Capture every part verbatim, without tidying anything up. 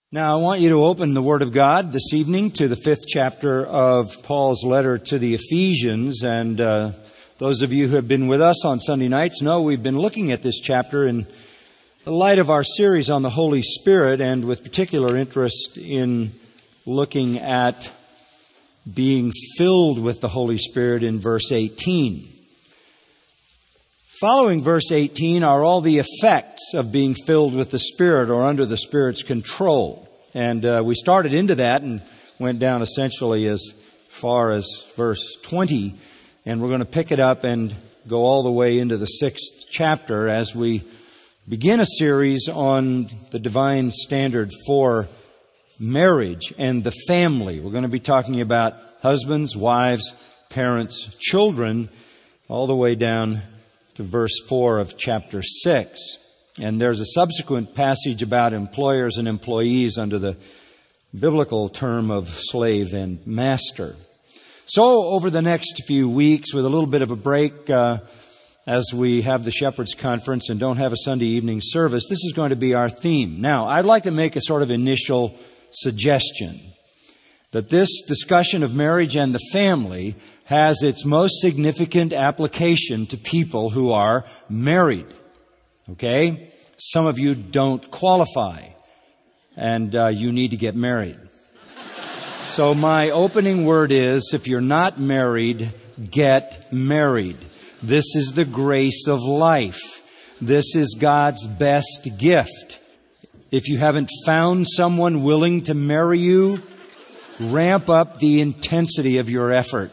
Now, I want you to open the Word of God this evening to the fifth chapter of Paul's letter to the Ephesians. And uh, those of you who have been with us on Sunday nights know we've been looking at this chapter in the light of our series on the Holy Spirit, and with particular interest in looking at being filled with the Holy Spirit in verse eighteen. Following verse eighteen are all the effects of being filled with the Spirit or under the Spirit's control. And uh, we started into that and went down essentially as far as verse twenty. And we're going to pick it up and go all the way into the sixth chapter as we begin a series on the divine standard for marriage and the family. We're going to be talking about husbands, wives, parents, children, all the way down to verse four of chapter six. And there's a subsequent passage about employers and employees under the biblical term of slave and master. So over the next few weeks, with a little bit of a break, uh, as we have the Shepherd's Conference and don't have a Sunday evening service, this is going to be our theme. Now, I'd like to make a sort of initial suggestion that this discussion of marriage and the family has its most significant application to people who are married. Okay? Some of you don't qualify, and uh, you need to get married. So my opening word is, if you're not married, get married. This is the grace of life. This is God's best gift. If you haven't found someone willing to marry you, ramp up the intensity of your effort.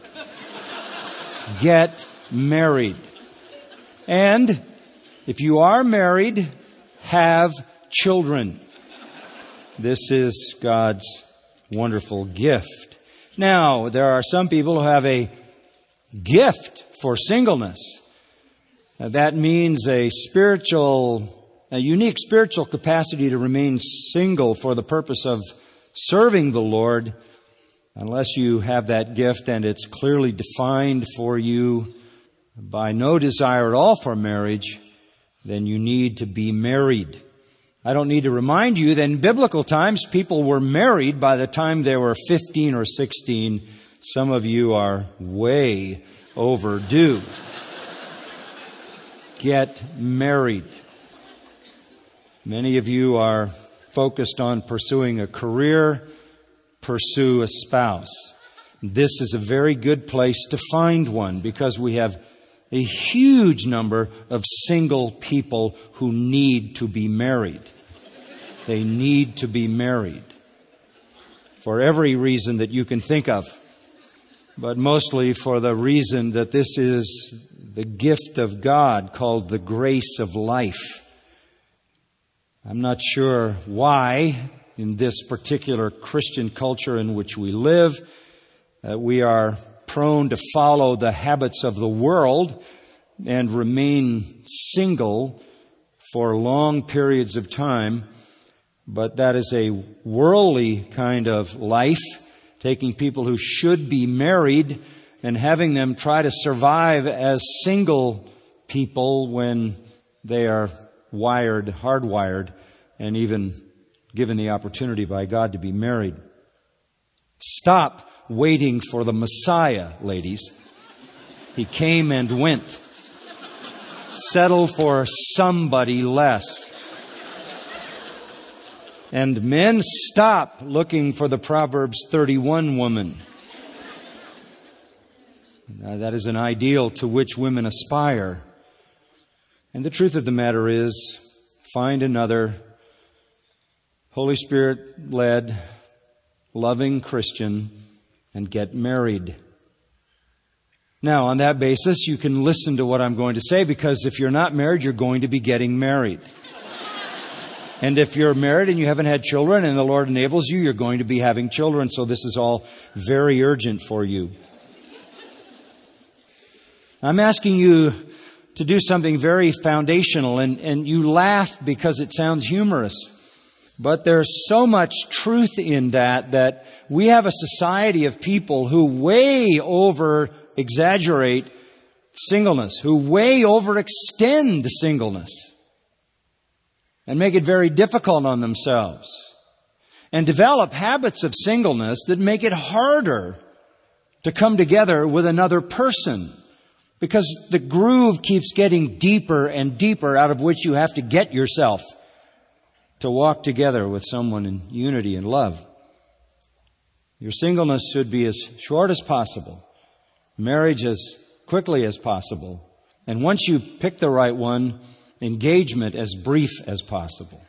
Get married. And if you are married, have children. This is God's wonderful gift. Now, there are some people who have a gift for singleness. Now, that means a spiritual, a unique spiritual capacity to remain single for the purpose of serving the Lord. Unless you have that gift and it's clearly defined for you by no desire at all for marriage, then you need to be married. I don't need to remind you that in biblical times, people were married by the time they were fifteen or sixteen. Some of you are way overdue. Get married. Many of you are focused on pursuing a career. Pursue a spouse. This is a very good place to find one because we have a huge number of single people who need to be married. They need to be married for every reason that you can think of, but mostly for the reason that this is the gift of God called the grace of life. I'm not sure why in this particular Christian culture in which we live, uh, we are prone to follow the habits of the world and remain single for long periods of time. But that is a worldly kind of life, taking people who should be married and having them try to survive as single people when they are wired, hardwired, and even given the opportunity by God to be married. Stop waiting for the Messiah, ladies. He came and went. Settle for somebody less. And men, stop looking for the Proverbs thirty-one woman. Now, that is an ideal to which women aspire. And the truth of the matter is, find another Holy Spirit-led, loving Christian and get married. Now, on that basis, you can listen to what I'm going to say, because if you're not married, you're going to be getting married. And if you're married and you haven't had children and the Lord enables you, you're going to be having children. So this is all very urgent for you. I'm asking you to do something very foundational, and, and you laugh because it sounds humorous. But there's so much truth in that, that we have a society of people who way over exaggerate singleness, who way overextend singleness and make it very difficult on themselves. and develop habits of singleness that make it harder to come together with another person, because the groove keeps getting deeper and deeper out of which you have to get yourself to walk together with someone in unity and love. Your singleness should be as short as possible, marriage as quickly as possible, and once you pick the right one, engagement as brief as possible.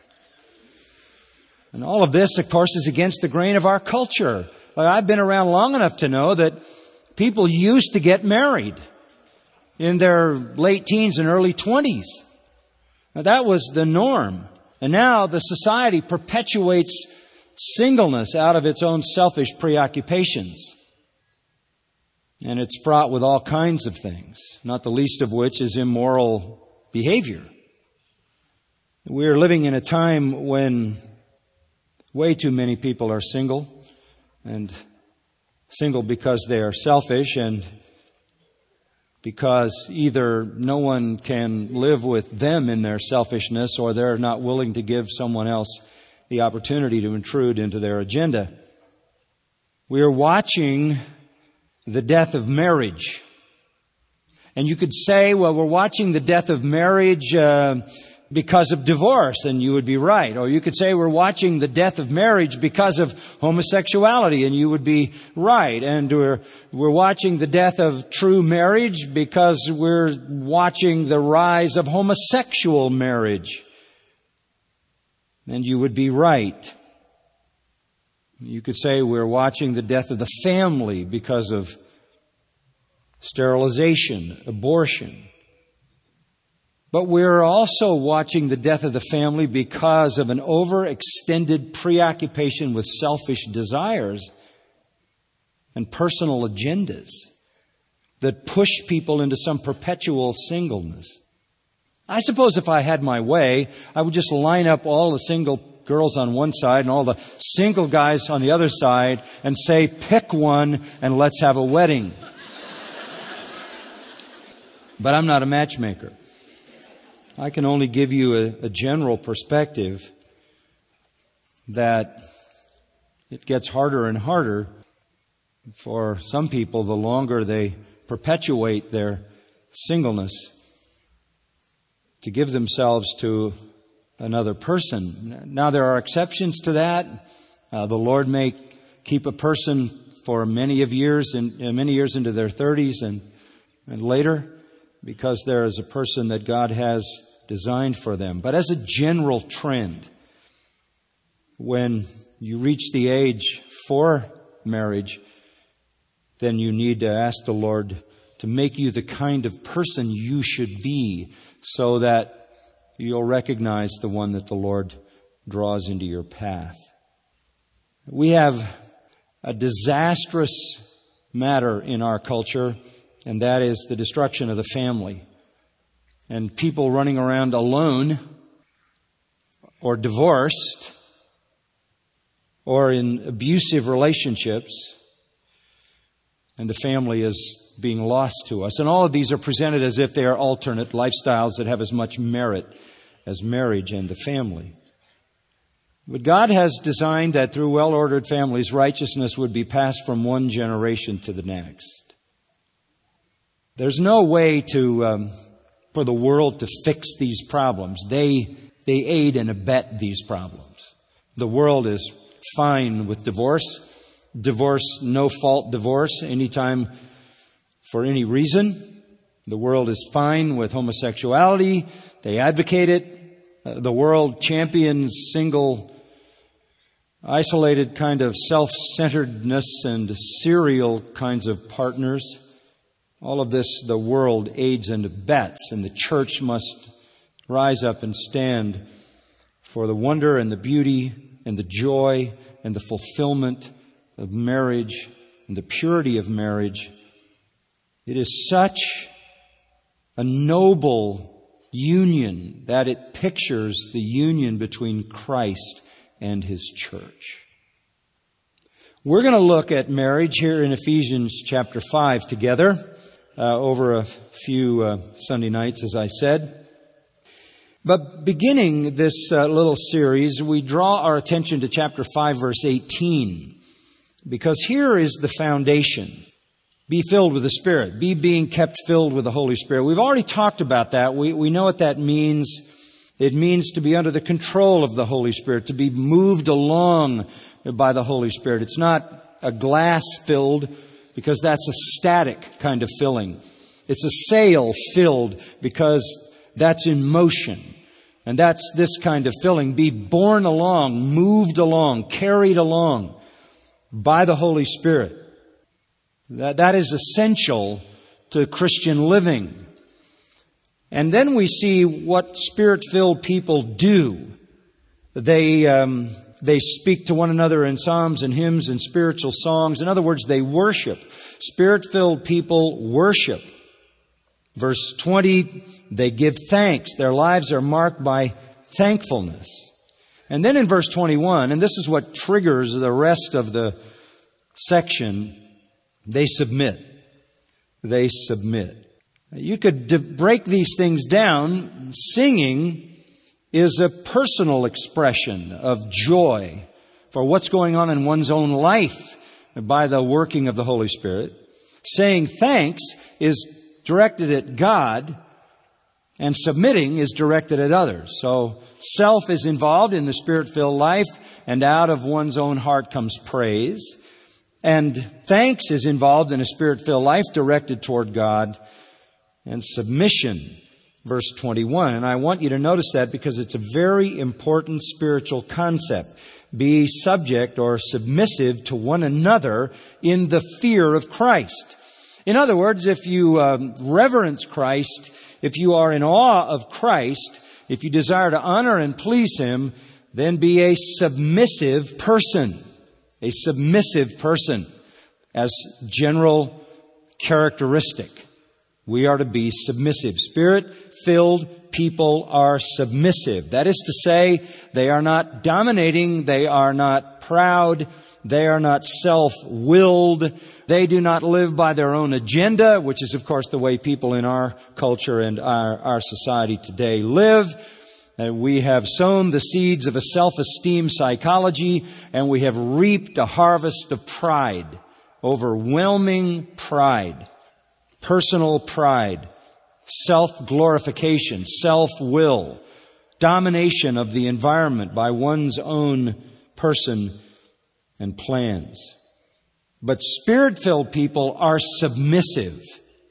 And all of this, of course, is against the grain of our culture. Like, I've been around long enough to know that people used to get married in their late teens and early twenties. Now, that was the norm. And now the society perpetuates singleness out of its own selfish preoccupations. And it's fraught with all kinds of things, not the least of which is immoral behavior. We are living in a time when way too many people are single, and single because they are selfish, and because either no one can live with them in their selfishness, or they're not willing to give someone else the opportunity to intrude into their agenda. We are watching the death of marriage. And you could say, well, we're watching the death of marriage uh, because of divorce, and you would be right. Or you could say we're watching the death of marriage because of homosexuality, and you would be right. And we're, we're watching the death of true marriage because we're watching the rise of homosexual marriage. And you would be right. You could say we're watching the death of the family because of sterilization, abortion. But we're also watching the death of the family because of an overextended preoccupation with selfish desires and personal agendas that push people into some perpetual singleness. I suppose if I had my way, I would just line up all the single girls on one side and all the single guys on the other side and say, pick one and let's have a wedding. But I'm not a matchmaker. I can only give you a, a general perspective that it gets harder and harder for some people the longer they perpetuate their singleness to give themselves to another person. Now, there are exceptions to that. Uh, the Lord may keep a person for many of years and uh, many years into their thirties and, and later, because there is a person that God has designed for them. But as a general trend, when you reach the age for marriage, then you need to ask the Lord to make you the kind of person you should be, so that you'll recognize the one that the Lord draws into your path. We have a disastrous matter in our culture, and that is the destruction of the family. And people running around alone, or divorced, or in abusive relationships, and the family is being lost to us. And all of these are presented as if they are alternate lifestyles that have as much merit as marriage and the family. But God has designed that through well-ordered families, righteousness would be passed from one generation to the next. There's no way to um, for the world to fix these problems. They they aid and abet these problems. The world is fine with divorce. Divorce, no-fault divorce, anytime for any reason. The world is fine with homosexuality. They advocate it. Uh, the world champions single, isolated kind of self-centeredness and serial kinds of partners. All of this the world aids and abets, and the church must rise up and stand for the wonder and the beauty and the joy and the fulfillment of marriage and the purity of marriage. It is such a noble union that it pictures the union between Christ and His church. We're going to look at marriage here in Ephesians chapter five together uh, over a few uh, Sunday nights, as I said. But beginning this uh, little series, we draw our attention to chapter five, verse eighteen, because here is the foundation. Be filled with the Spirit. Be being kept filled with the Holy Spirit. We've already talked about that. We, we know what that means. It means to be under the control of the Holy Spirit, to be moved along by the Holy Spirit. It's not a glass filled, because that's a static kind of filling. It's a sail filled, because that's in motion. And that's this kind of filling. Be borne along, moved along, carried along by the Holy Spirit. That, that is essential to Christian living. And then we see what Spirit-filled people do. They, um, they speak to one another in psalms and hymns and spiritual songs. In other words, they worship. Spirit-filled people worship. Verse twenty, they give thanks. Their lives are marked by thankfulness. And then in verse twenty-one, and this is what triggers the rest of the section, they submit. They submit. You could d- break these things down. Singing is a personal expression of joy for what's going on in one's own life by the working of the Holy Spirit. Saying thanks is directed at God, and submitting is directed at others. So self is involved in the Spirit-filled life, and out of one's own heart comes praise. And thanks is involved in a Spirit-filled life directed toward God, and submission, verse twenty-one. And I want you to notice that because it's a very important spiritual concept. Be subject or submissive to one another in the fear of Christ. In other words, if you um, reverence Christ, if you are in awe of Christ, if you desire to honor and please Him, then be a submissive person. A submissive person as general characteristic. We are to be submissive. Spirit-filled people are submissive. That is to say, they are not dominating, they are not proud, they are not self-willed. They do not live by their own agenda, which is, of course, the way people in our culture and our, our society today live. And we have sown the seeds of a self-esteem psychology, and we have reaped a harvest of pride, overwhelming pride, personal pride, self-glorification, self-will, domination of the environment by one's own person and plans. But Spirit-filled people are submissive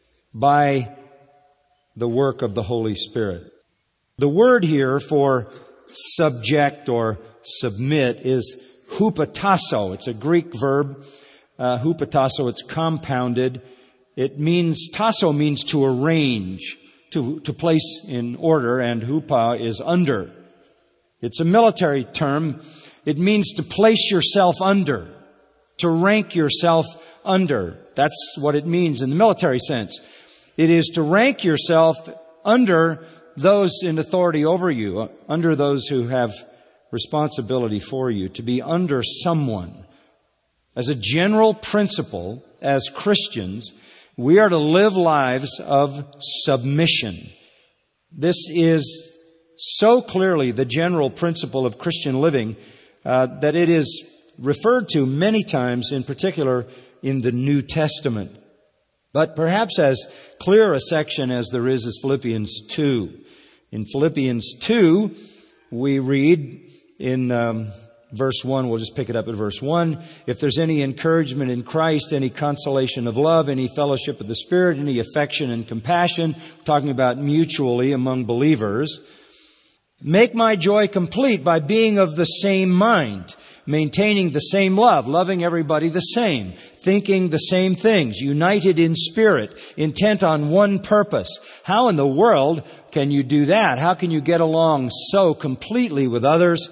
by the work of the Holy Spirit. The word here for subject or submit is hupatasso. It's a Greek verb, uh, hupatasso. It's compounded. It means, tasso means to arrange, to, to place in order, and hupa is under. It's a military term. It means to place yourself under, to rank yourself under. That's what it means in the military sense. It is to rank yourself under those in authority over you, under those who have responsibility for you, to be under someone. As a general principle, as Christians, we are to live lives of submission. This is so clearly the general principle of Christian living uh, that it is referred to many times, in particular in the New Testament. But perhaps as clear a section as there is is Philippians two. In Philippians two, we read in um, verse one, we'll just pick it up at verse one, if there's any encouragement in Christ, any consolation of love, any fellowship of the Spirit, any affection and compassion, we're talking about mutually among believers, make my joy complete by being of the same mind, maintaining the same love, loving everybody the same, thinking the same things, united in spirit, intent on one purpose. How in the world can you do that? How can you get along so completely with others?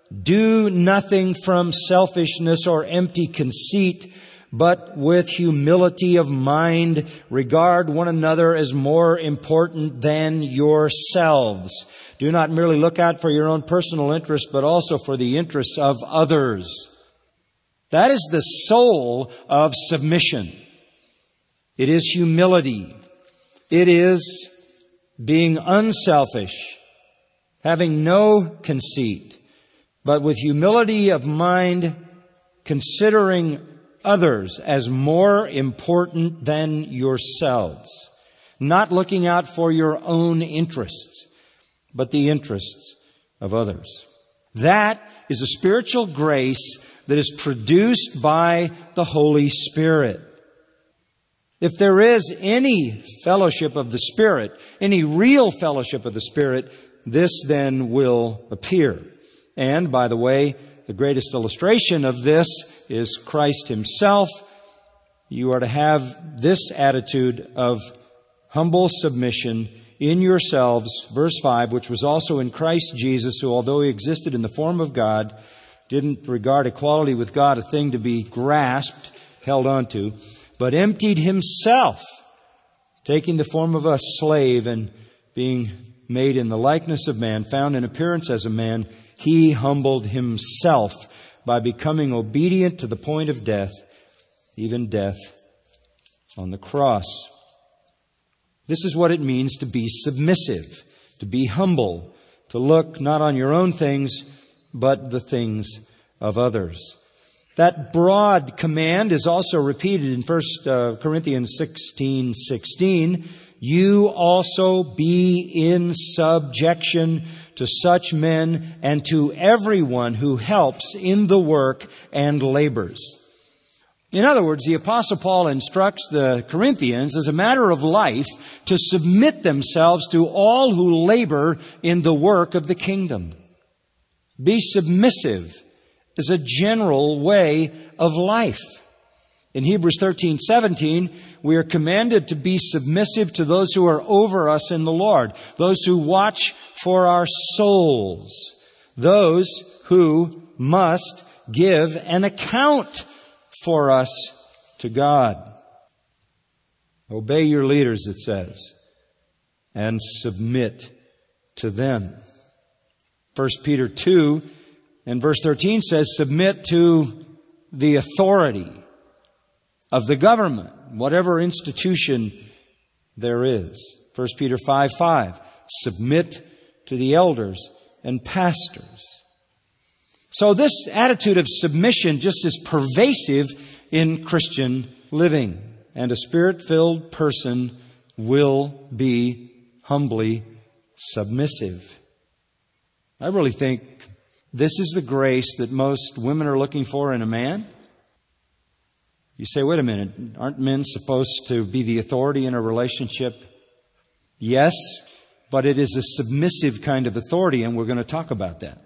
Do nothing from selfishness or empty conceit, but with humility of mind, regard one another as more important than yourselves. Do not merely look out for your own personal interests, but also for the interests of others. That is the soul of submission. It is humility. It is being unselfish having no conceit, but with humility of mind, considering others as more important than yourselves, not looking out for your own interests, but the interests of others. That is a spiritual grace that is produced by the Holy Spirit. If there is any fellowship of the Spirit, any real fellowship of the Spirit, this then will appear. And, by the way, the greatest illustration of this is Christ Himself. You are to have this attitude of humble submission in yourselves, verse five, which was also in Christ Jesus, who, although He existed in the form of God, didn't regard equality with God a thing to be grasped, held onto, but emptied Himself, taking the form of a slave and being made in the likeness of man, found in appearance as a man, He humbled Himself by becoming obedient to the point of death, even death on the cross. This is what it means to be submissive, to be humble, to look not on your own things, but the things of others. That broad command is also repeated in First Corinthians sixteen sixteen. You also be in subjection to such men and to everyone who helps in the work and labors. In other words, the Apostle Paul instructs the Corinthians as a matter of life to submit themselves to all who labor in the work of the kingdom. Be submissive is a general way of life. In Hebrews thirteen seventeen, we are commanded to be submissive to those who are over us in the Lord, those who watch for our souls, those who must give an account for us to God. Obey your leaders, it says, and submit to them. First Peter two and verse thirteen says, submit to the authority of the government, whatever institution there is. First Peter five five, submit to the elders and pastors. So this attitude of submission just is pervasive in Christian living. And a Spirit-filled person will be humbly submissive. I really think this is the grace that most women are looking for in a man. You say, wait a minute, aren't men supposed to be the authority in a relationship? Yes, but it is a submissive kind of authority, and we're going to talk about that.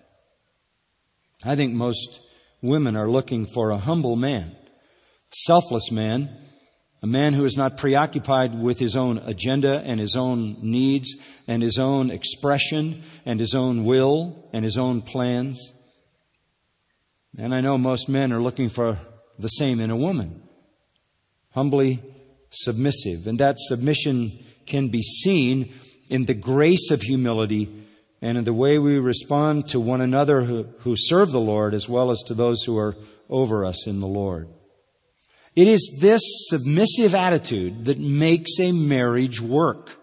I think most women are looking for a humble man, selfless man, a man who is not preoccupied with his own agenda and his own needs and his own expression and his own will and his own plans. And I know most men are looking for the same in a woman, humbly submissive. And that submission can be seen in the grace of humility and in the way we respond to one another who, who serve the Lord, as well as to those who are over us in the Lord. It is this submissive attitude that makes a marriage work.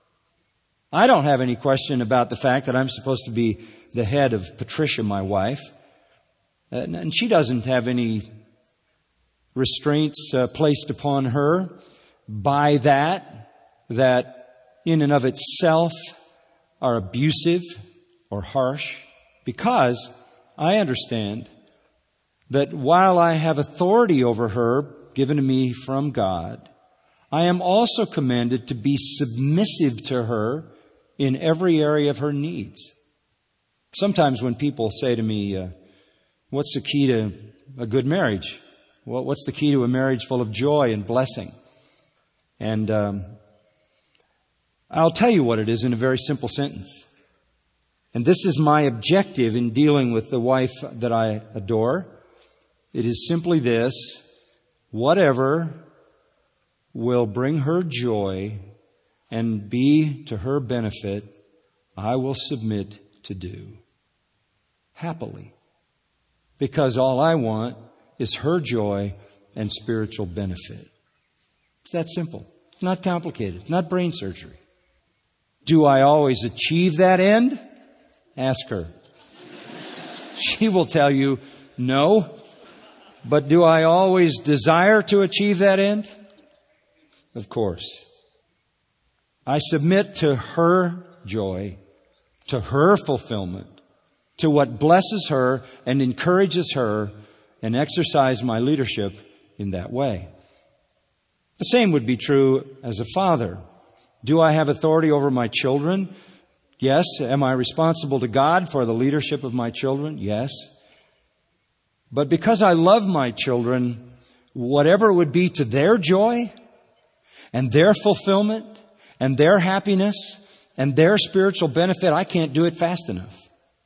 I don't have any question about the fact that I'm supposed to be the head of Patricia, my wife. And she doesn't have any restraints uh, placed upon her by that, that in and of itself are abusive or harsh, because I understand that while I have authority over her given to me from God, I am also commanded to be submissive to her in every area of her needs. Sometimes when people say to me, uh, what's the key to a good marriage? Well, what's the key to a marriage full of joy and blessing? And um, I'll tell you what it is in a very simple sentence. And this is my objective in dealing with the wife that I adore. It is simply this: whatever will bring her joy and be to her benefit, I will submit to do happily. Because all I want is her joy and spiritual benefit. It's that simple. It's not complicated. It's not brain surgery. Do I always achieve that end? Ask her. She will tell you, no. But do I always desire to achieve that end? Of course. I submit to her joy, to her fulfillment, to what blesses her and encourages her, and exercise my leadership in that way. The same would be true as a father. Do I have authority over my children? Yes. Am I responsible to God for the leadership of my children? Yes. But because I love my children, whatever it would be to their joy and their fulfillment and their happiness and their spiritual benefit, I can't do it fast enough.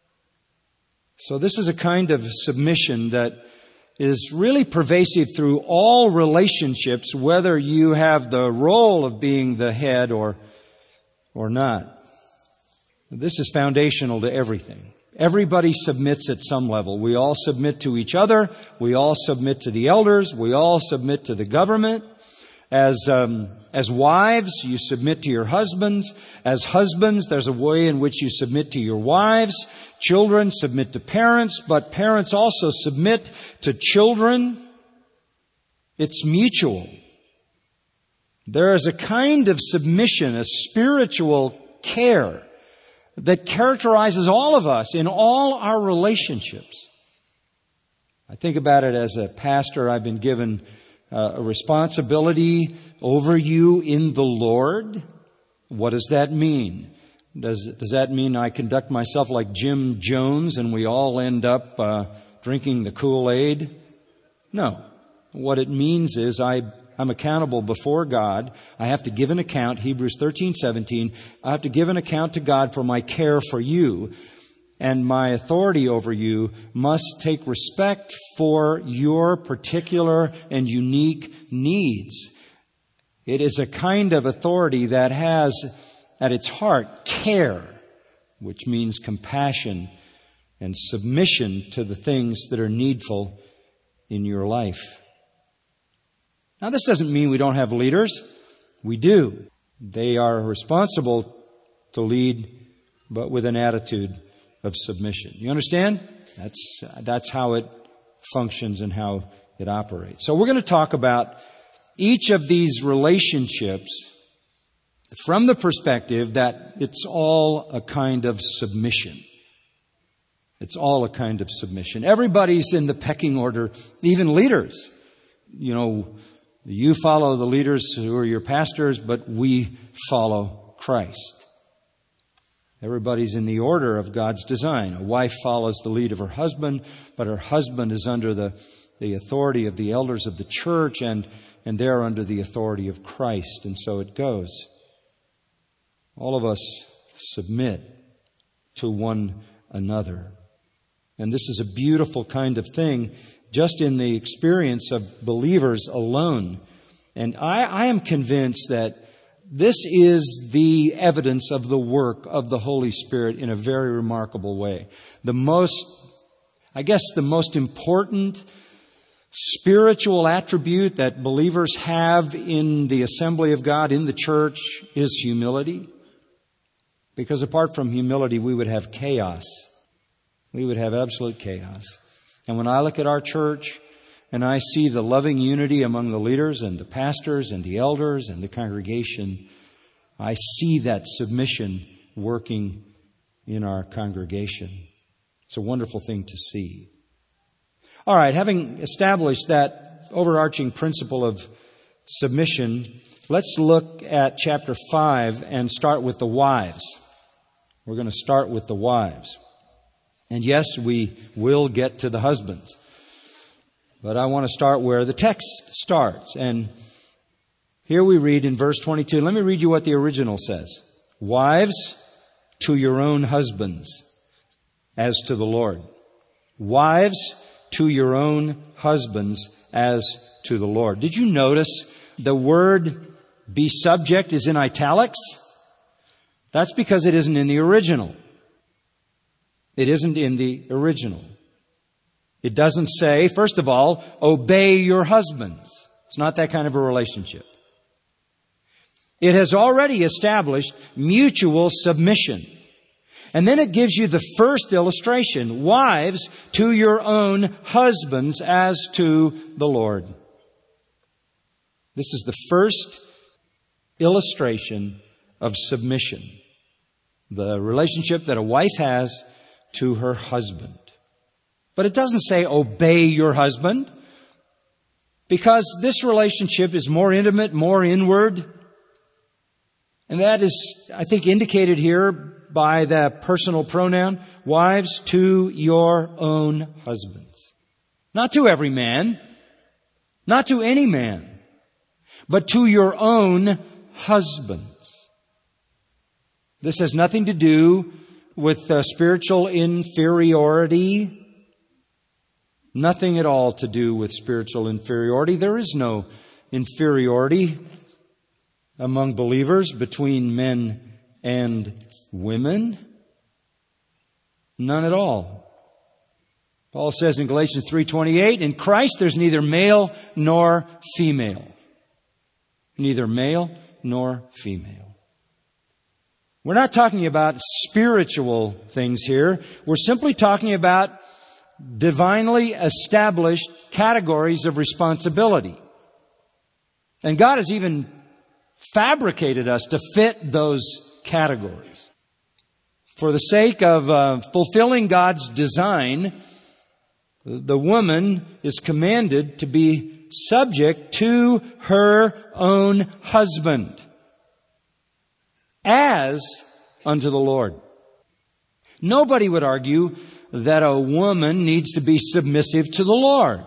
So this is a kind of submission that is really pervasive through all relationships, whether you have the role of being the head or, or not. This is foundational to everything. Everybody submits at some level. We all submit to each other. We all submit to the elders. We all submit to the government. As um, as wives, you submit to your husbands. As husbands, there's a way in which you submit to your wives. Children submit to parents, but parents also submit to children. It's mutual. There is a kind of submission, a spiritual care that characterizes all of us in all our relationships. I think about it as a pastor. I've been given uh, a responsibility over you in the Lord. What does that mean? Does, does that mean I conduct myself like Jim Jones and we all end up uh, drinking the Kool-Aid? No. What it means is I I'm accountable before God. I have to give an account, Hebrews thirteen seventeen. I have to give an account to God for my care for you. And my authority over you must take respect for your particular and unique needs. It is a kind of authority that has at its heart care, which means compassion and submission to the things that are needful in your life. Now, this doesn't mean we don't have leaders. We do. They are responsible to lead, but with an attitude of submission. You understand? That's, that's how it functions and how it operates. So we're going to talk about each of these relationships from the perspective that it's all a kind of submission. It's all a kind of submission. Everybody's in the pecking order, even leaders. You know, you follow the leaders who are your pastors, but we follow Christ. Everybody's in the order of God's design. A wife follows the lead of her husband, but her husband is under the, the authority of the elders of the church, and, and they're under the authority of Christ. And so it goes. All of us submit to one another. And this is a beautiful kind of thing just in the experience of believers alone. And I, I am convinced that this is the evidence of the work of the Holy Spirit in a very remarkable way. The most, I guess the most important spiritual attribute that believers have in the assembly of God, in the church, is humility. Because apart from humility, we would have chaos. We would have absolute chaos. And when I look at our church and I see the loving unity among the leaders and the pastors and the elders and the congregation, I see that submission working in our congregation. It's a wonderful thing to see. All right, having established that overarching principle of submission, let's look at chapter five and start with the wives. We're going to start with the wives. And yes, we will get to the husbands. But I want to start where the text starts. And here we read in verse twenty-two. Let me read you what the original says. Wives, to your own husbands, as to the Lord. Wives, to your own husbands, as to the Lord. Did you notice the word be subject is in italics? That's because it isn't in the original. It isn't in the original. It doesn't say, first of all, obey your husbands. It's not that kind of a relationship. It has already established mutual submission. And then it gives you the first illustration. Wives, to your own husbands as to the Lord. This is the first illustration of submission. The relationship that a wife has to her husband. But it doesn't say obey your husband, because this relationship is more intimate, more inward. And that is, I think, indicated here by the personal pronoun. Wives, to your own husbands. Not to every man, not to any man, but to your own husbands. This has nothing to do with uh, spiritual inferiority. Nothing at all to do with spiritual inferiority. There is no inferiority among believers between men and women. None at all. Paul says in Galatians three twenty-eight, in Christ there's neither male nor female. Neither male nor female. We're not talking about spiritual things here. We're simply talking about divinely established categories of responsibility. And God has even fabricated us to fit those categories. For the sake of uh, fulfilling God's design, the woman is commanded to be subject to her own husband, as unto the Lord. Nobody would argue that a woman needs to be submissive to the Lord.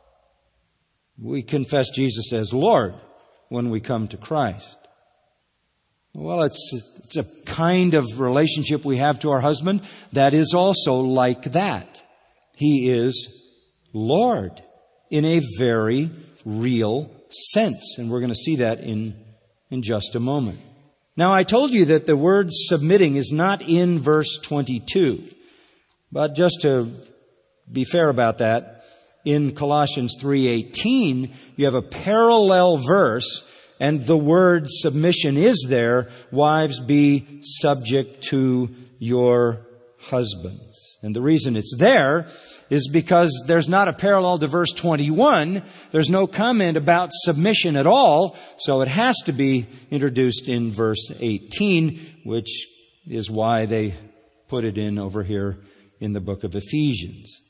We confess Jesus as Lord when we come to Christ. Well, it's, it's a kind of relationship we have to our husband that is also like that. He is Lord in a very real sense. And we're going to see that in, in just a moment. Now, I told you that the word submitting is not in verse twenty-two. But just to be fair about that, in Colossians three eighteen, you have a parallel verse, and the word submission is there. Wives, be subject to your husbands. And the reason it's there is because there's not a parallel to verse twenty-one. There's no comment about submission at all. So it has to be introduced in verse eighteen, which is why they put it in over here in the book of Ephesians.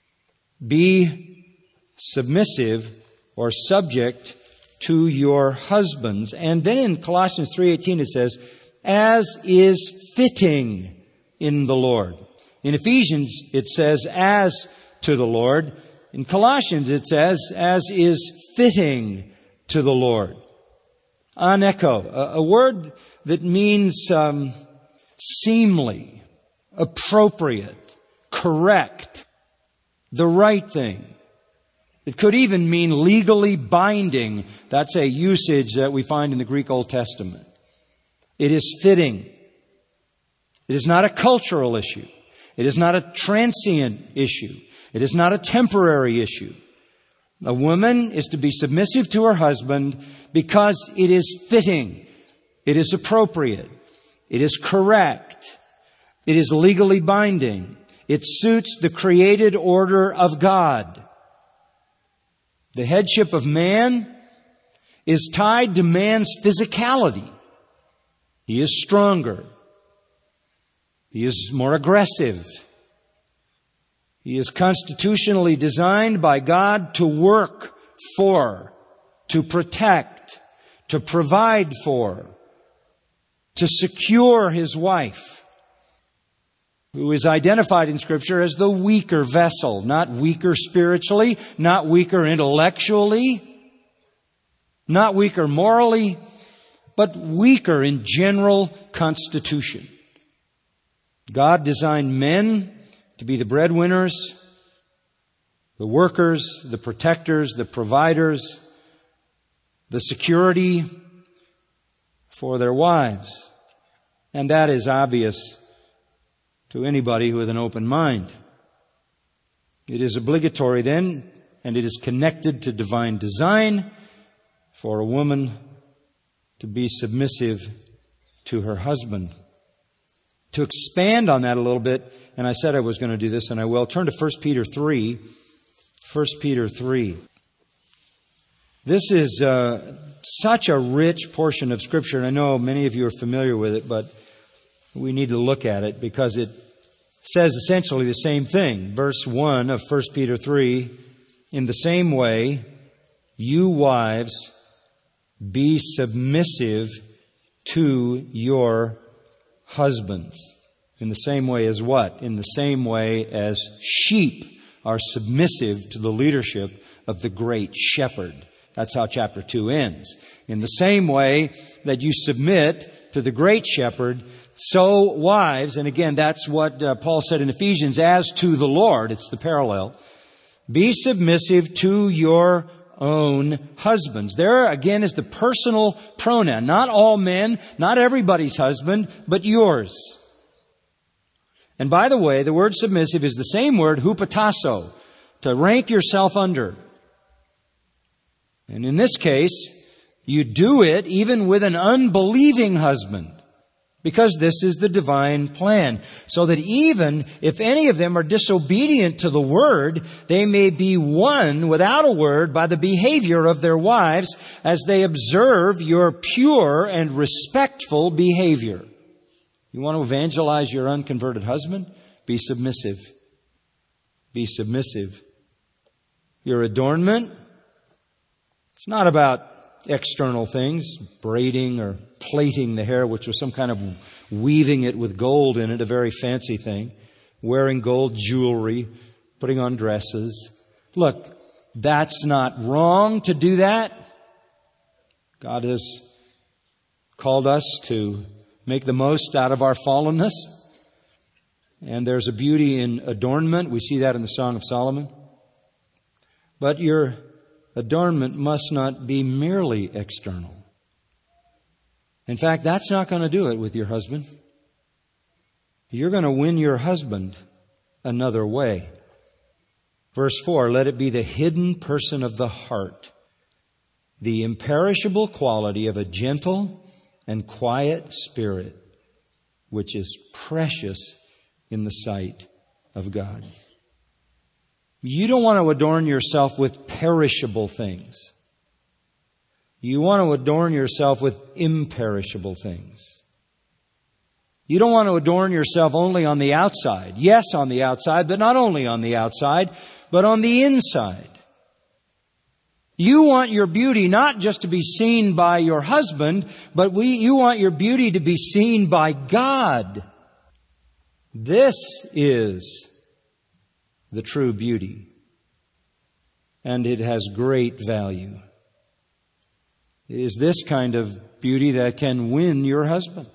Be submissive or subject to your husbands. And then in Colossians three eighteen it says, as is fitting in the Lord. In Ephesians it says, as to the Lord. In Colossians it says, as is fitting to the Lord. Aneko, a, a word that means um, seemly, appropriate, correct, the right thing. It could even mean legally binding. That's a usage that we find in the Greek Old Testament. It is fitting. It is not a cultural issue. It is not a transient issue. It is not a temporary issue. A woman is to be submissive to her husband because it is fitting. It is appropriate. It is correct. It is legally binding. It suits the created order of God. The headship of man is tied to man's physicality. He is stronger. He is more aggressive. He is constitutionally designed by God to work for, to protect, to provide for, to secure his wife, who is identified in Scripture as the weaker vessel, not weaker spiritually, not weaker intellectually, not weaker morally, but weaker in general constitution. God designed men to be the breadwinners, the workers, the protectors, the providers, the security for their wives. And that is obvious to anybody with an open mind. It is obligatory then, and it is connected to divine design for a woman to be submissive to her husband. To expand on that a little bit, and I said I was going to do this, and I will, turn to First Peter three. First Peter three. This is uh, such a rich portion of Scripture, and I know many of you are familiar with it, but we need to look at it because it says essentially the same thing. Verse one of First Peter three, in the same way, you wives, be submissive to your husbands. In the same way as what? In the same way as sheep are submissive to the leadership of the great shepherd. That's how chapter two ends. In the same way that you submit to the great shepherd, so wives, and again, that's what uh, Paul said in Ephesians, as to the Lord, it's the parallel, be submissive to your own husbands. There again is the personal pronoun. Not all men, not everybody's husband, but yours. And by the way, the word submissive is the same word, hupotasso, to rank yourself under. And in this case, you do it even with an unbelieving husband, because this is the divine plan. So that even if any of them are disobedient to the word, they may be won without a word by the behavior of their wives as they observe your pure and respectful behavior. You want to evangelize your unconverted husband? Be submissive. Be submissive. Your adornment, it's not about external things, braiding or plaiting the hair, which was some kind of weaving it with gold in it, a very fancy thing, wearing gold jewelry, putting on dresses. Look, that's not wrong to do that. God has called us to make the most out of our fallenness. And there's a beauty in adornment. We see that in the Song of Solomon. But your adornment must not be merely external. In fact, that's not going to do it with your husband. You're going to win your husband another way. Verse four, let it be the hidden person of the heart, the imperishable quality of a gentle and quiet spirit, which is precious in the sight of God. You don't want to adorn yourself with perishable things. You want to adorn yourself with imperishable things. You don't want to adorn yourself only on the outside. Yes, on the outside, but not only on the outside, but on the inside. You want your beauty not just to be seen by your husband, but we, you want your beauty to be seen by God. This is the true beauty. And it has great value. It is this kind of beauty that can win your husband.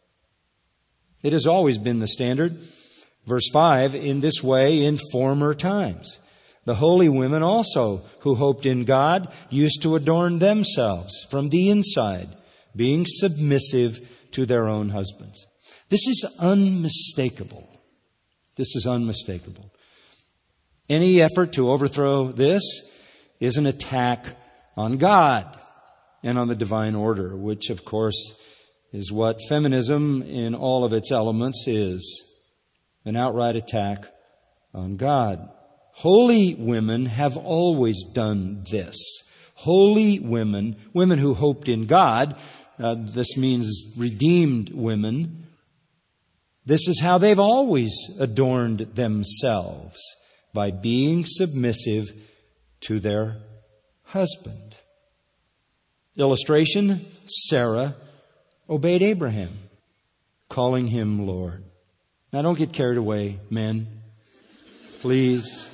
It has always been the standard. Verse five, in this way in former times, the holy women also who hoped in God used to adorn themselves from the inside, being submissive to their own husbands. This is unmistakable. This is unmistakable. Any effort to overthrow this is an attack on God and on the divine order, which, of course, is what feminism in all of its elements is, an outright attack on God. Holy women have always done this. Holy women, women who hoped in God, uh, this means redeemed women, this is how they've always adorned themselves, by being submissive to their husband. Illustration, Sarah obeyed Abraham, calling him Lord. Now don't get carried away, men. Please.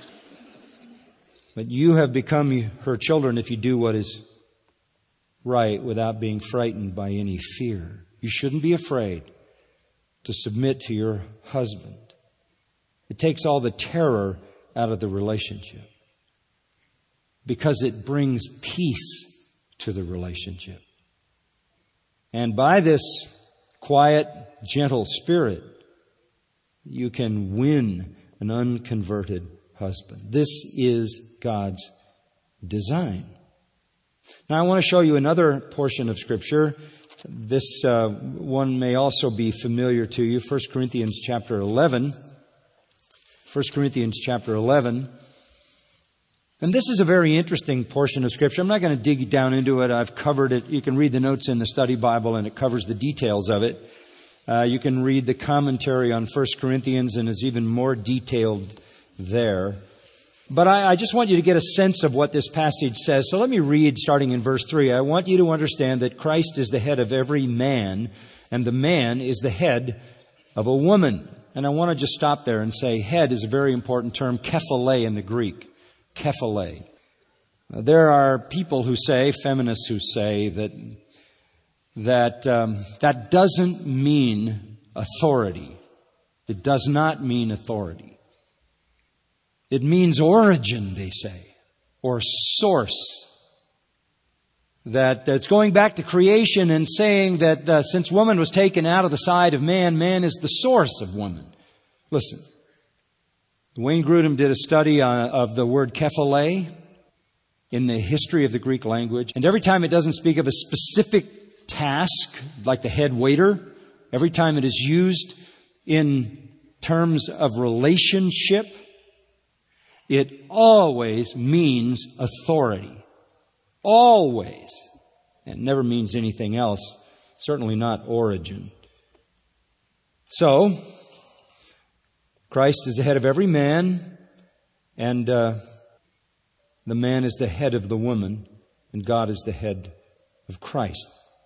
But you have become her children if you do what is right without being frightened by any fear. You shouldn't be afraid to submit to your husband. It takes all the terror out of the relationship because it brings peace to the relationship. And by this quiet, gentle spirit, you can win an unconverted husband. This is God's design. Now I want to show you another portion of Scripture This uh, one may also be familiar to you. First Corinthians chapter eleven. First Corinthians chapter eleven. And this is a very interesting portion of Scripture. I'm not going to dig down into it. I've covered it. You can read the notes in the study Bible, and it covers the details of it. Uh, you can read the commentary on First Corinthians, and it's even more detailed there. But I, I just want you to get a sense of what this passage says. So let me read starting in verse three. I want you to understand that Christ is the head of every man, and the man is the head of a woman. And I want to just stop there and say head is a very important term, kephale in the Greek. Kephale. There are people who say, feminists who say, that that um, that doesn't mean authority. It does not mean authority. It means origin, they say, or source. That it's going back to creation and saying that uh, since woman was taken out of the side of man, man is the source of woman. Listen, Wayne Grudem did a study uh, of the word kephale in the history of the Greek language. And every time it doesn't speak of a specific task, like the head waiter, every time it is used in terms of relationship, it always means authority. Always. It never means anything else. Certainly not origin. So, Christ is the head of every man, and uh, the man is the head of the woman, and God is the head of Christ.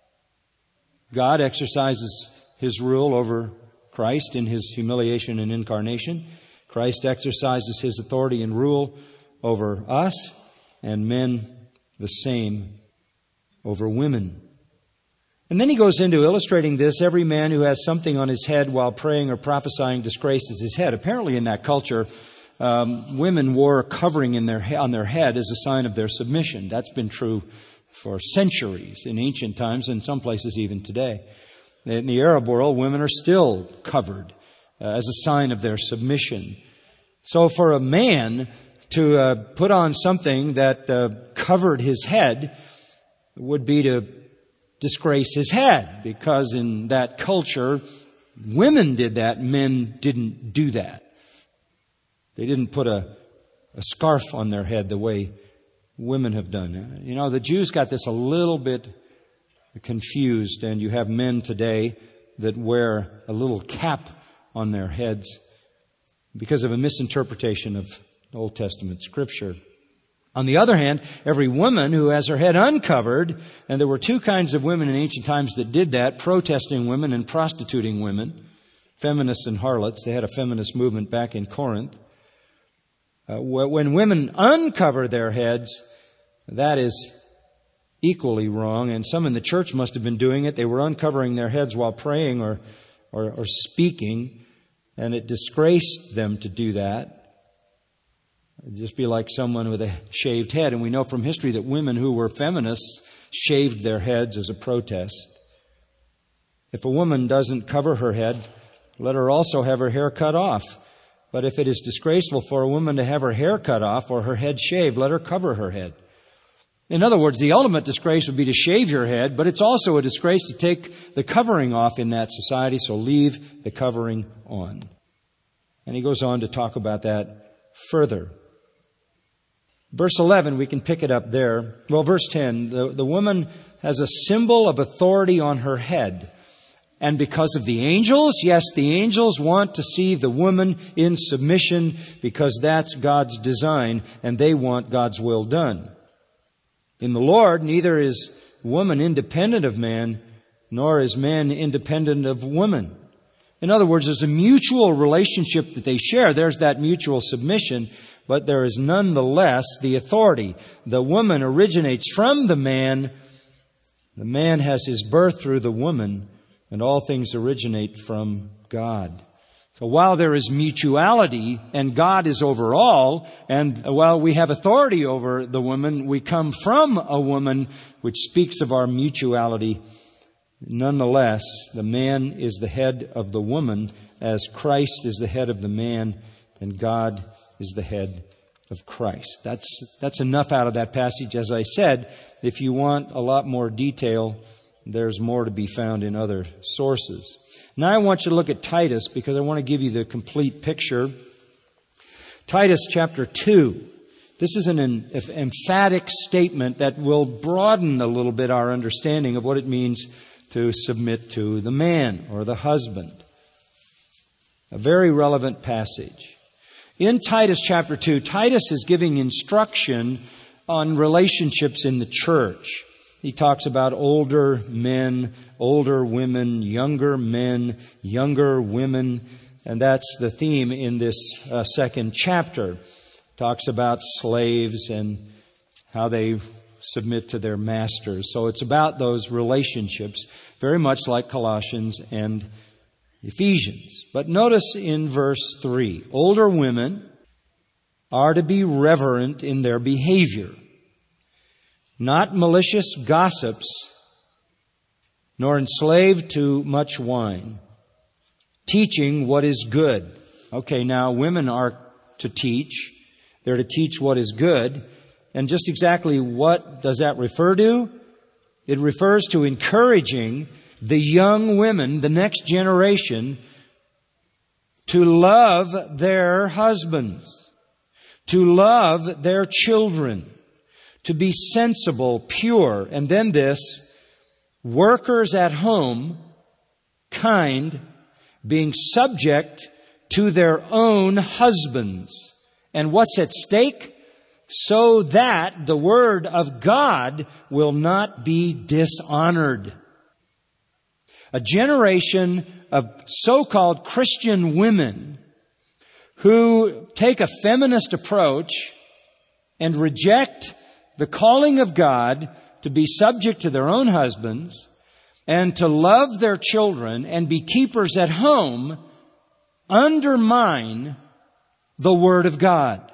God exercises His rule over Christ in His humiliation and incarnation. Christ exercises His authority and rule over us, and men the same over women. And then he goes into illustrating this. Every man who has something on his head while praying or prophesying disgraces his head. Apparently in that culture, um, women wore a covering in their, on their head as a sign of their submission. That's been true for centuries in ancient times, and some places even today. In the Arab world, women are still covered uh, as a sign of their submission. So for a man to uh, put on something that uh, covered his head would be to disgrace his head, because in that culture, women did that, men didn't do that. They didn't put a, a scarf on their head the way women have done. You know, the Jews got this a little bit confused, and you have men today that wear a little cap on their heads because of a misinterpretation of Old Testament Scripture. On the other hand, every woman who has her head uncovered, and there were two kinds of women in ancient times that did that, protesting women and prostituting women, feminists and harlots. They had a feminist movement back in Corinth. Uh, when women uncover their heads, that is equally wrong, and some in the church must have been doing it. They were uncovering their heads while praying or, or, or speaking, and it disgraced them to do that. It'd just be like someone with a shaved head. And we know from history that women who were feminists shaved their heads as a protest. If a woman doesn't cover her head, let her also have her hair cut off. But if it is disgraceful for a woman to have her hair cut off or her head shaved, let her cover her head. In other words, the ultimate disgrace would be to shave your head, but it's also a disgrace to take the covering off in that society, so leave the covering on. And he goes on to talk about that further. Verse eleven, we can pick it up there. Well, verse ten, the, the woman has a symbol of authority on her head. And because of the angels, yes, the angels want to see the woman in submission because that's God's design and they want God's will done. In the Lord, neither is woman independent of man, nor is man independent of woman. In other words, there's a mutual relationship that they share. There's that mutual submission. But there is nonetheless the authority. The woman originates from the man. The man has his birth through the woman. And all things originate from God. So while there is mutuality and God is over all, and while we have authority over the woman, we come from a woman, which speaks of our mutuality. Nonetheless, the man is the head of the woman, as Christ is the head of the man, and God is the head of Christ. That's, that's enough out of that passage. As I said, if you want a lot more detail, There's more to be found in other sources. Now I want you to look at Titus because I want to give you the complete picture. Titus chapter two. This is an emphatic statement that will broaden a little bit our understanding of what it means to submit to the man or the husband. A very relevant passage. In Titus chapter two, Titus is giving instruction on relationships in the church. He talks about older men, older women, younger men, younger women, and that's the theme in this uh, second chapter. Talks about slaves and how they submit to their masters. So it's about those relationships, very much like Colossians and Ephesians. But notice in verse three, older women are to be reverent in their behavior, not malicious gossips, nor enslaved to much wine, teaching what is good. Okay, now women are to teach. They're to teach what is good. And just exactly what does that refer to? It refers to encouraging the young women, the next generation, to love their husbands, to love their children, to be sensible, pure, and then this, workers at home, kind, being subject to their own husbands. And what's at stake? So that the word of God will not be dishonored. A generation of so-called Christian women who take a feminist approach and reject the calling of God to be subject to their own husbands and to love their children and be keepers at home undermine the Word of God.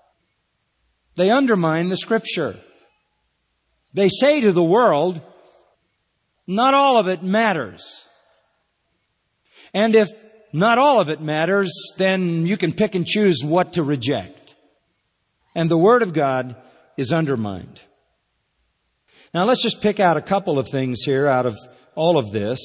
They undermine the Scripture. They say to the world, not all of it matters. And if not all of it matters, then you can pick and choose what to reject. And the Word of God is undermined. Now let's just pick out a couple of things here out of all of this.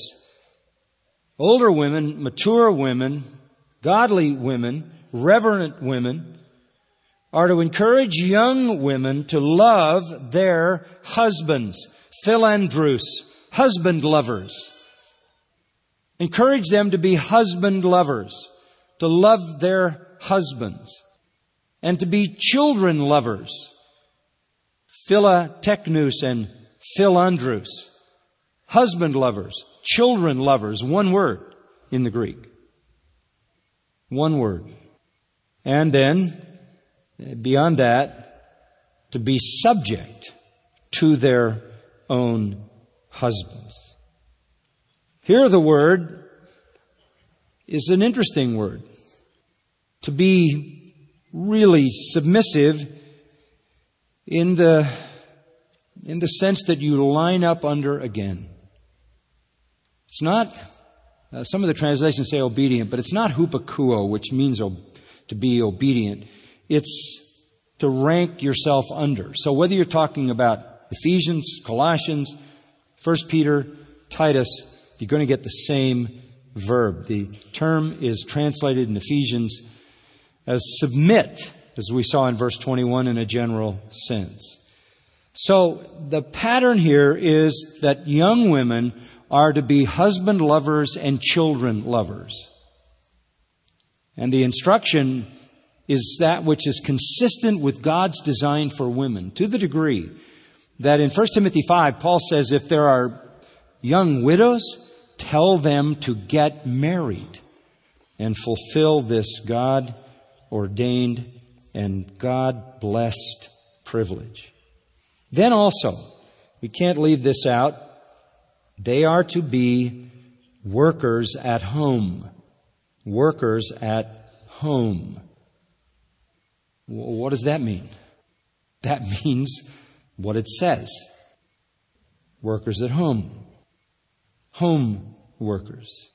Older women, mature women, godly women, reverent women are to encourage young women to love their husbands, philandrous, husband lovers. Encourage them to be husband lovers, to love their husbands, and to be children lovers, philateknous and philandrous, husband lovers, children lovers, one word in the Greek. One word. And then, beyond that, to be subject to their own husbands. Here the word is an interesting word. To be really submissive in the, in the sense that you line up under again. It's not, uh, some of the translations say obedient, but it's not hupakuo, which means ob- to be obedient. It's to rank yourself under. So whether you're talking about Ephesians, Colossians, First Peter, Titus, you're going to get the same verb. The term is translated in Ephesians as submit, as we saw in verse twenty-one in a general sense. So the pattern here is that young women are to be husband lovers and children lovers. And the instruction is that which is consistent with God's design for women, to the degree that in First Timothy five, Paul says if there are young widows, tell them to get married and fulfill this God-ordained and God-blessed privilege. Then also, we can't leave this out, they are to be workers at home. Workers at home. What does that mean? That means what it says. Workers at home. Home workers.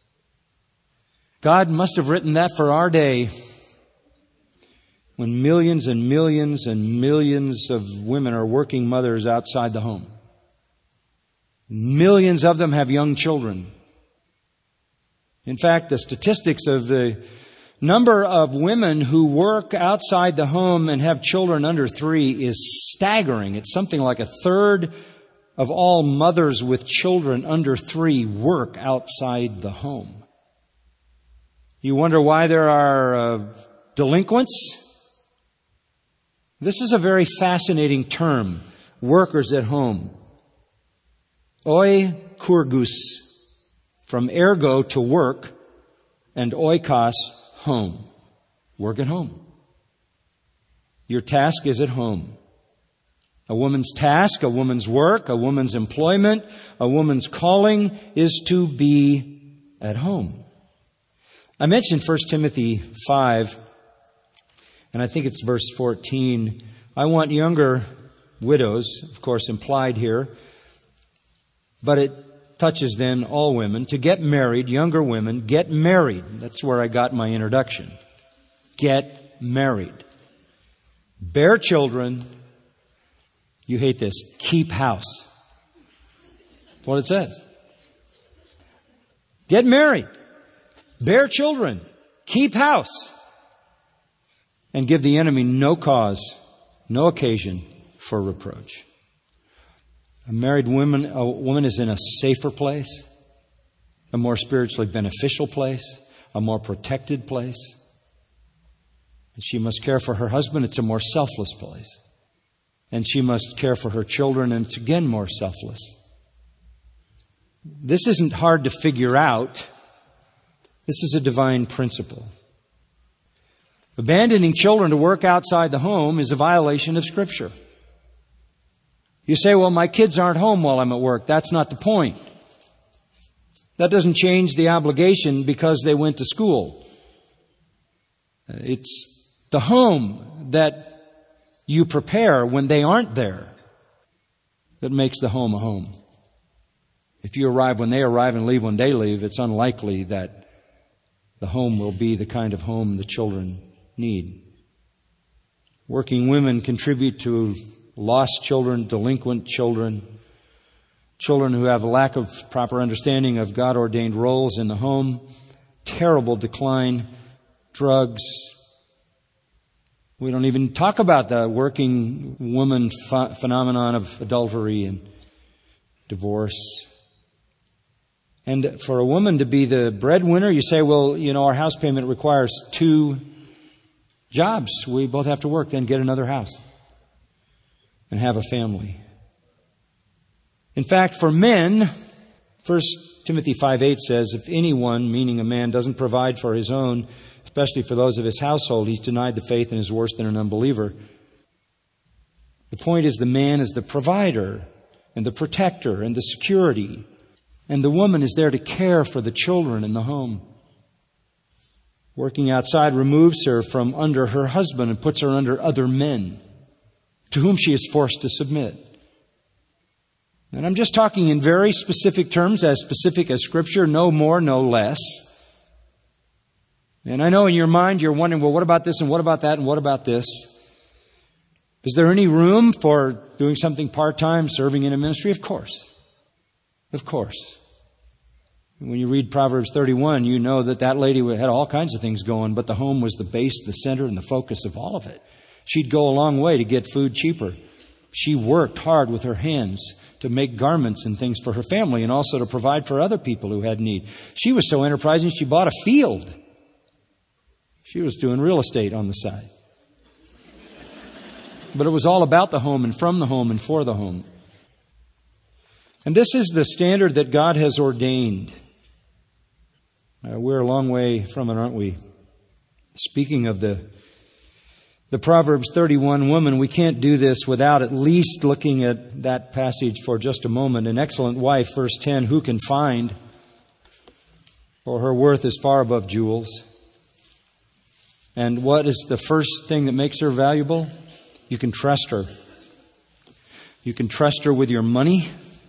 God must have written that for our day when millions and millions and millions of women are working mothers outside the home. Millions of them have young children. In fact, the statistics of the number of women who work outside the home and have children under three is staggering. It's something like a third of all mothers with children under three work outside the home. You wonder why there are uh, delinquents? This is a very fascinating term, workers at home. Oikurgus, from ergo, to work, and oikos, home. Work at home. Your task is at home. A woman's task, a woman's work, a woman's employment, a woman's calling is to be at home. I mentioned First Timothy five, and I think it's verse fourteen. I want younger widows, of course implied here, but it touches then all women, to get married, younger women, get married. That's where I got my introduction. Get married. Bear children. You hate this. Keep house. That's what it says. Get married. Bear children. Keep house. And give the enemy no cause, no occasion for reproach. A married woman, a woman is in a safer place, a more spiritually beneficial place, a more protected place. And she must care for her husband. It's a more selfless place. And she must care for her children, and it's again more selfless. This isn't hard to figure out. This is a divine principle. Abandoning children to work outside the home is a violation of Scripture. You say, well, my kids aren't home while I'm at work. That's not the point. That doesn't change the obligation because they went to school. It's the home that you prepare when they aren't there that makes the home a home. If you arrive when they arrive and leave when they leave, it's unlikely that the home will be the kind of home the children need. Working women contribute to lost children, delinquent children, children who have a lack of proper understanding of God-ordained roles in the home, terrible decline, drugs. We don't even talk about the working woman ph- phenomenon of adultery and divorce. And for a woman to be the breadwinner, you say, well, you know, our house payment requires two jobs. We both have to work, then get another house and have a family. In fact, for men, First Timothy five eight says, if anyone, meaning a man, doesn't provide for his own, especially for those of his household, he's denied the faith and is worse than an unbeliever. The point is, the man is the provider and the protector and the security, and the woman is there to care for the children in the home. Working outside removes her from under her husband and puts her under other men, to whom she is forced to submit. And I'm just talking in very specific terms, as specific as Scripture, no more, no less. And I know in your mind you're wondering, well, what about this and what about that and what about this? Is there any room for doing something part-time, serving in a ministry? Of course. Of course. When you read Proverbs thirty-one, you know that that lady had all kinds of things going, but the home was the base, the center, and the focus of all of it. She'd go a long way to get food cheaper. She worked hard with her hands to make garments and things for her family and also to provide for other people who had need. She was so enterprising, she bought a field. She was doing real estate on the side. But it was all about the home and from the home and for the home. And this is the standard that God has ordained. Uh, we're a long way from it, aren't we? Speaking of the the Proverbs thirty-one woman, we can't do this without at least looking at that passage for just a moment. An excellent wife, verse ten, who can find? For her worth is far above jewels. And what is the first thing that makes her valuable? You can trust her. You can trust her with your money.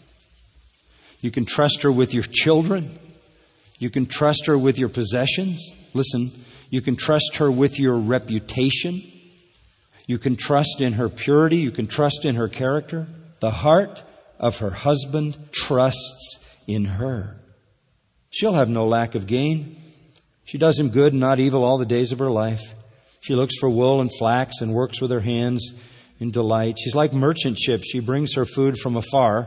You can trust her with your children. You can trust her with your possessions. Listen, you can trust her with your reputation. You can trust in her purity. You can trust in her character. The heart of her husband trusts in her. She'll have no lack of gain. She does him good and not evil all the days of her life. She looks for wool and flax and works with her hands in delight. She's like merchant ships. She brings her food from afar.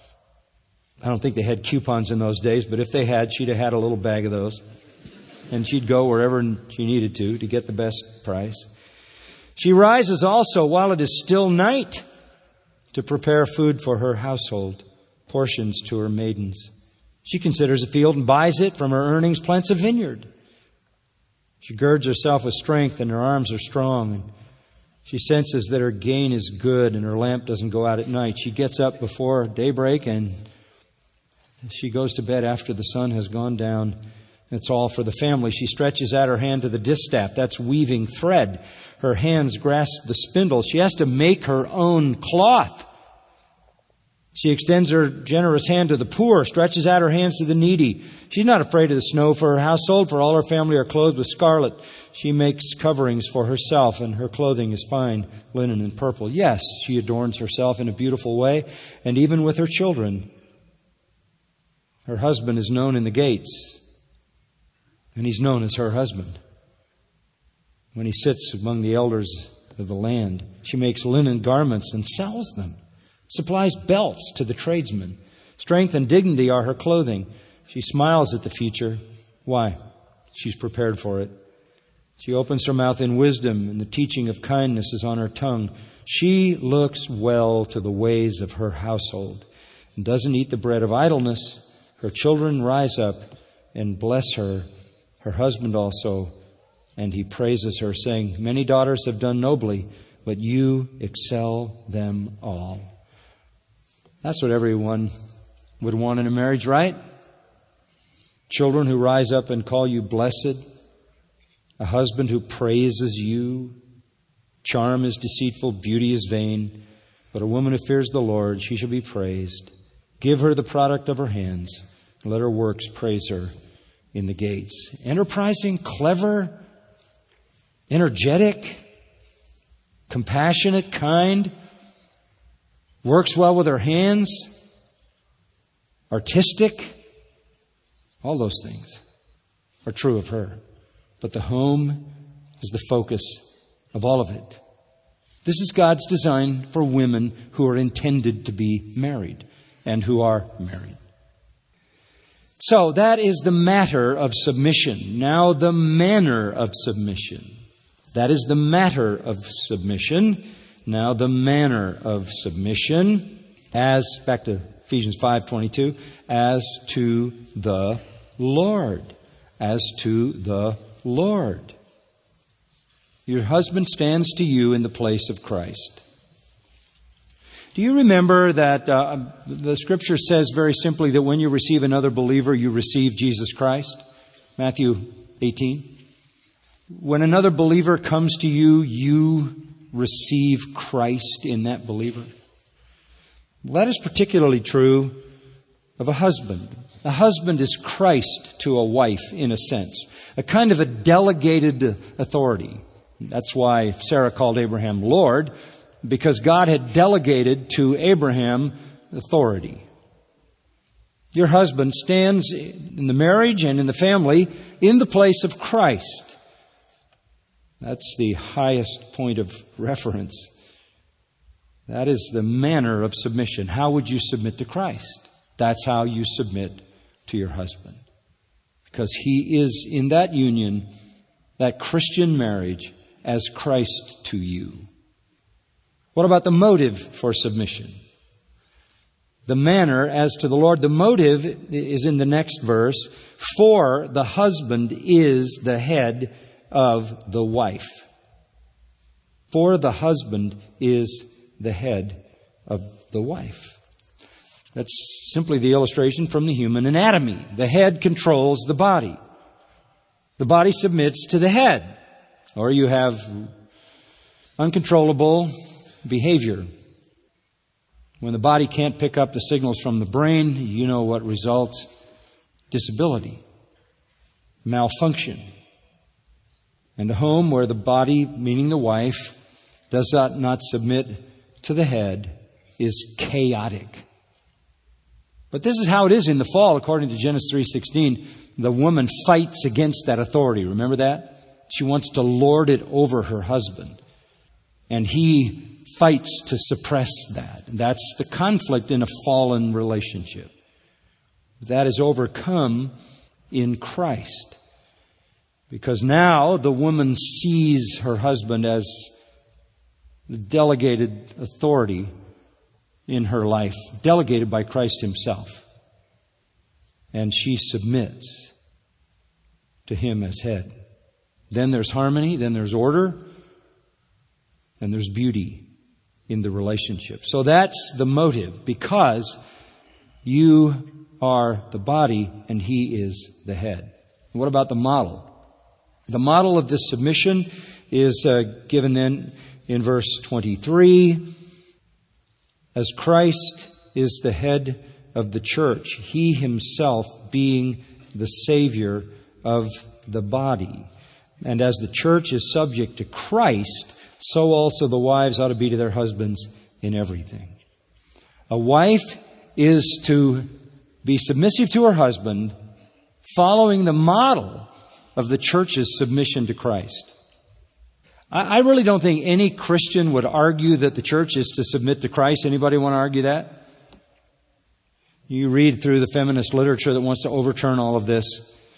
I don't think they had coupons in those days, but if they had, she'd have had a little bag of those. And she'd go wherever she needed to to get the best price. She rises also while it is still night to prepare food for her household, portions to her maidens. She considers a field and buys it. From her earnings plants a vineyard. She girds herself with strength and her arms are strong. And she senses that her gain is good and her lamp doesn't go out at night. She gets up before daybreak and she goes to bed after the sun has gone down. It's all for the family. She stretches out her hand to the distaff. That's weaving thread. Her hands grasp the spindle. She has to make her own cloth. She extends her generous hand to the poor, stretches out her hands to the needy. She's not afraid of the snow for her household, for all her family are clothed with scarlet. She makes coverings for herself, and her clothing is fine linen and purple. Yes, she adorns herself in a beautiful way, and even with her children. Her husband is known in the gates, and he's known as her husband. When he sits among the elders of the land, she makes linen garments and sells them. Supplies belts to the tradesmen. Strength and dignity are her clothing. She smiles at the future. Why? She's prepared for it. She opens her mouth in wisdom, and the teaching of kindness is on her tongue. She looks well to the ways of her household and doesn't eat the bread of idleness. Her children rise up and bless her, her husband also, and he praises her, saying, "Many daughters have done nobly, but you excel them all." That's what everyone would want in a marriage, right? Children who rise up and call you blessed. A husband who praises you. Charm is deceitful, beauty is vain. But a woman who fears the Lord, she shall be praised. Give her the product of her hands, and let her works praise her in the gates. Enterprising, clever, energetic, compassionate, kind. Works well with her hands, artistic. All those things are true of her. But the home is the focus of all of it. This is God's design for women who are intended to be married and who are married. So that is the matter of submission. Now the manner of submission. That is the matter of submission. Now the manner of submission, as, back to Ephesians five twenty-two, as to the Lord. As to the Lord. Your husband stands to you in the place of Christ. Do you remember that uh, the Scripture says very simply that when you receive another believer, you receive Jesus Christ? Matthew eighteen. When another believer comes to you, you receive Christ in that believer. That is particularly true of a husband. A husband is Christ to a wife, in a sense. A kind of a delegated authority. That's why Sarah called Abraham Lord, because God had delegated to Abraham authority. Your husband stands in the marriage and in the family in the place of Christ. That's the highest point of reference. That is the manner of submission. How would you submit to Christ? That's how you submit to your husband. Because he is in that union, that Christian marriage, as Christ to you. What about the motive for submission? The manner as to the Lord. The motive is in the next verse. For the husband is the head of the wife. For the husband is the head of the wife. That's simply the illustration from the human anatomy. The head controls the body. The body submits to the head. Or you have uncontrollable behavior. When the body can't pick up the signals from the brain, you know what results? Disability. Malfunction. And a home where the body, meaning the wife, does not, not submit to the head is chaotic. But this is how it is in the fall, according to Genesis three sixteen. The woman fights against that authority. Remember that? She wants to lord it over her husband. And he fights to suppress that. And that's the conflict in a fallen relationship. That is overcome in Christ. Because now the woman sees her husband as the delegated authority in her life, delegated by Christ himself. And she submits to him as head. Then there's harmony, then there's order, and there's beauty in the relationship. So that's the motive, because you are the body and he is the head. And what about the model? The model of this submission is uh, given then in verse twenty-three. As Christ is the head of the church, he himself being the Savior of the body. And as the church is subject to Christ, so also the wives ought to be to their husbands in everything. A wife is to be submissive to her husband, following the model of the church's submission to Christ. I really don't think any Christian would argue that the church is to submit to Christ. Anybody want to argue that? You read through the feminist literature that wants to overturn all of this.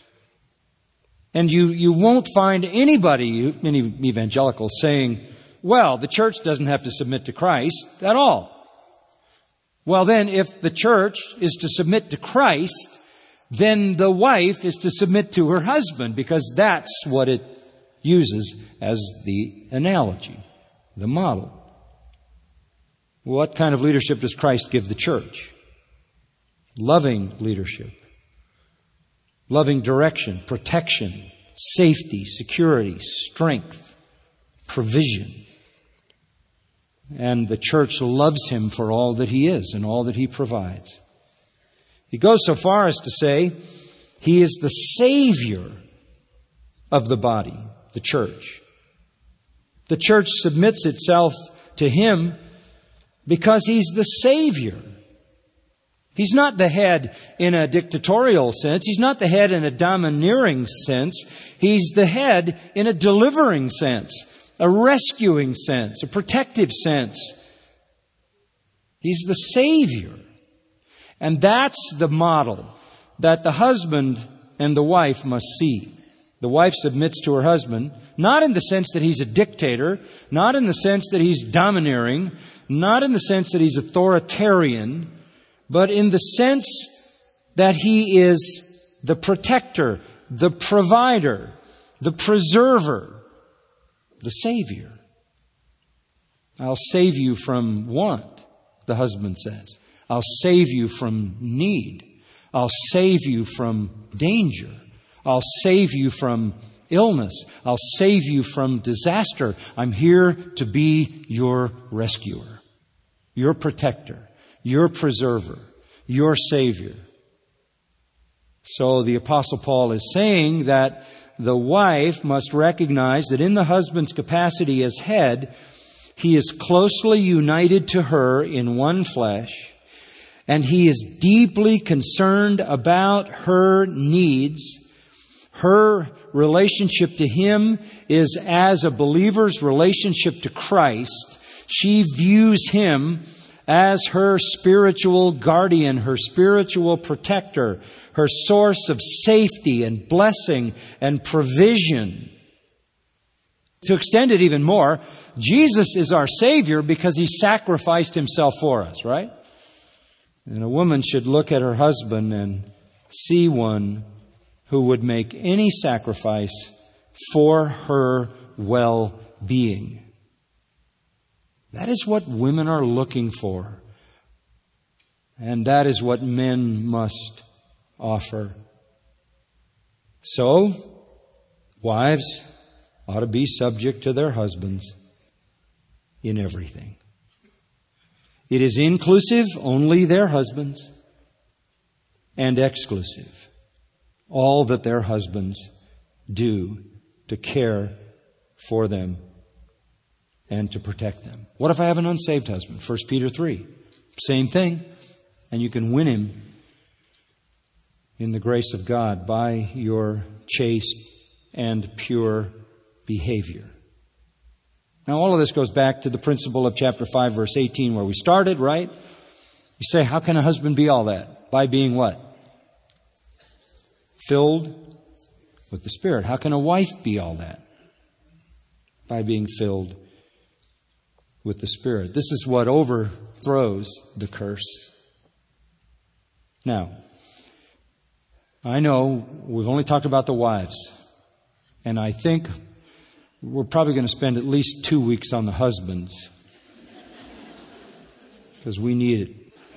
And you, you won't find anybody, any evangelicals, saying, well, the church doesn't have to submit to Christ at all. Well then, if the church is to submit to Christ, then the wife is to submit to her husband, because that's what it uses as the analogy, the model. What kind of leadership does Christ give the church? Loving leadership. Loving direction, protection, safety, security, strength, provision. And the church loves him for all that he is and all that he provides. He goes so far as to say he is the Savior of the body, the church. The church submits itself to him because he's the Savior. He's not the head in a dictatorial sense. He's not the head in a domineering sense. He's the head in a delivering sense, a rescuing sense, a protective sense. He's the Savior. And that's the model that the husband and the wife must see. The wife submits to her husband, not in the sense that he's a dictator, not in the sense that he's domineering, not in the sense that he's authoritarian, but in the sense that he is the protector, the provider, the preserver, the Savior. I'll save you from want, the husband says. I'll save you from need. I'll save you from danger. I'll save you from illness. I'll save you from disaster. I'm here to be your rescuer, your protector, your preserver, your Savior. So the Apostle Paul is saying that the wife must recognize that in the husband's capacity as head, he is closely united to her in one flesh, and he is deeply concerned about her needs. Her relationship to him is as a believer's relationship to Christ. She views him as her spiritual guardian, her spiritual protector, her source of safety and blessing and provision. To extend it even more, Jesus is our Savior because he sacrificed himself for us, right? And a woman should look at her husband and see one who would make any sacrifice for her well-being. That is what women are looking for. And that is what men must offer. So, wives ought to be subject to their husbands in everything. It is inclusive, only their husbands, and exclusive, all that their husbands do to care for them and to protect them. What if I have an unsaved husband? First Peter three. Same thing. And you can win him in the grace of God by your chaste and pure behavior. Now, all of this goes back to the principle of chapter five, verse eighteen, where we started, right? You say, how can a husband be all that? By being what? Filled with the Spirit. How can a wife be all that? By being filled with the Spirit. This is what overthrows the curse. Now, I know we've only talked about the wives, and I think we're probably going to spend at least two weeks on the husbands, because we need it.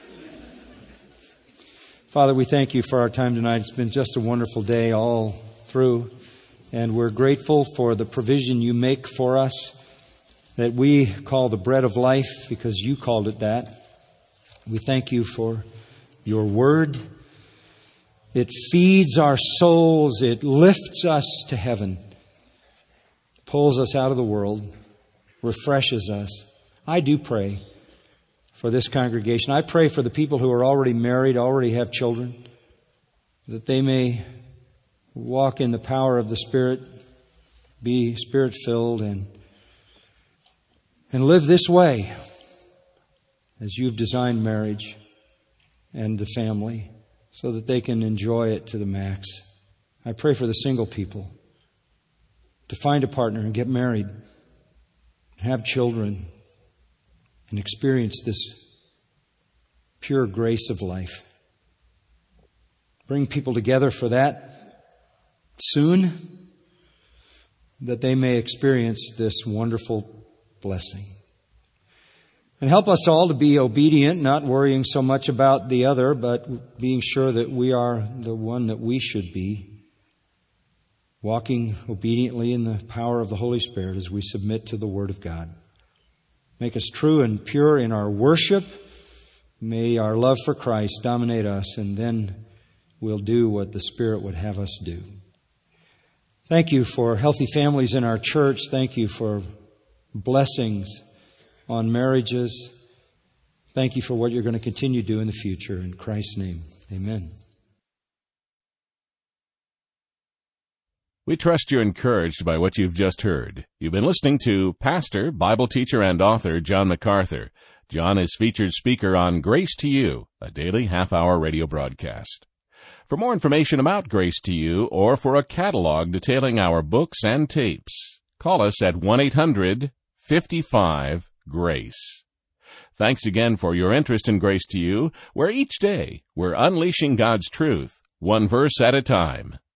Father, we thank you for our time tonight. It's been just a wonderful day all through, and we're grateful for the provision you make for us that we call the bread of life, because you called it that. We thank you for your word. It feeds our souls. It lifts us to heaven, pulls us out of the world, refreshes us. I do pray for this congregation. I pray for the people who are already married, already have children, that they may walk in the power of the Spirit, be Spirit-filled, and, and live this way as you've designed marriage and the family, so that they can enjoy it to the max. I pray for the single people to find a partner and get married, have children, and experience this pure grace of life. Bring people together for that soon, that they may experience this wonderful blessing. And help us all to be obedient, not worrying so much about the other, but being sure that we are the one that we should be, walking obediently in the power of the Holy Spirit as we submit to the Word of God. Make us true and pure in our worship. May our love for Christ dominate us, and then we'll do what the Spirit would have us do. Thank you for healthy families in our church. Thank you for blessings on marriages. Thank you for what you're going to continue to do in the future. In Christ's name, amen. We trust you're encouraged by what you've just heard. You've been listening to pastor, Bible teacher, and author John MacArthur. John is featured speaker on Grace to You, a daily half-hour radio broadcast. For more information about Grace to You, or for a catalog detailing our books and tapes, call us at one eight hundred fifty-five GRACE. Thanks again for your interest in Grace to You, where each day we're unleashing God's truth, one verse at a time.